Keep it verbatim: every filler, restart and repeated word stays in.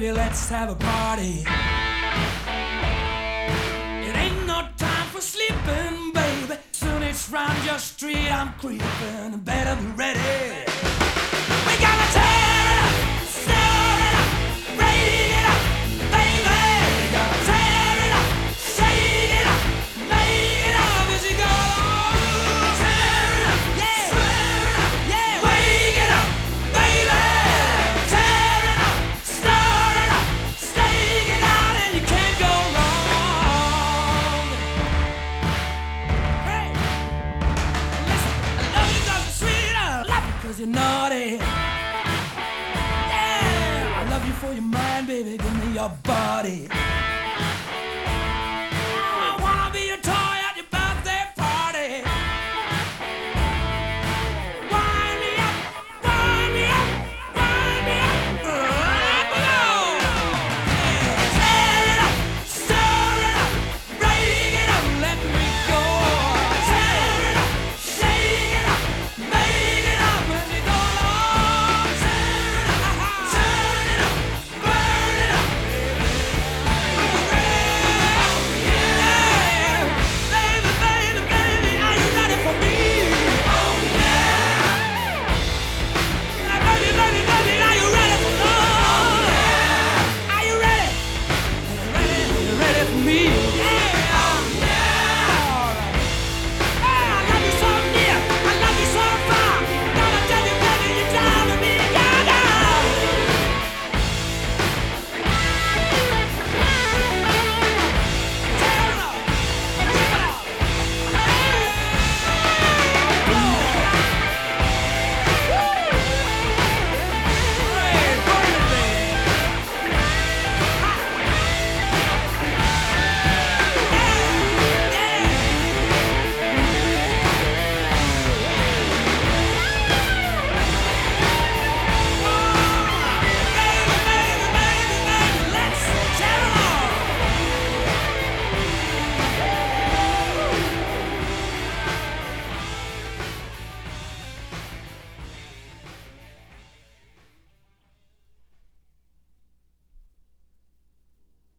baby, let's have a party. It ain't no time for sleeping, baby. Soon it's round your street, I'm creeping. Better be ready. We gotta tear it up, stir it up, break it up, baby. We gotta tear it up, shake it up, make it up as you go. Tear it up, yeah, stir it up, yeah, wake it up, baby. Tear it up, stir it up, stake it out, and you can't go wrong. Hey, listen, I love you 'cause you're sweet, I love you 'cause you're naughty. Yeah, I love you for your mind, baby, give me your body.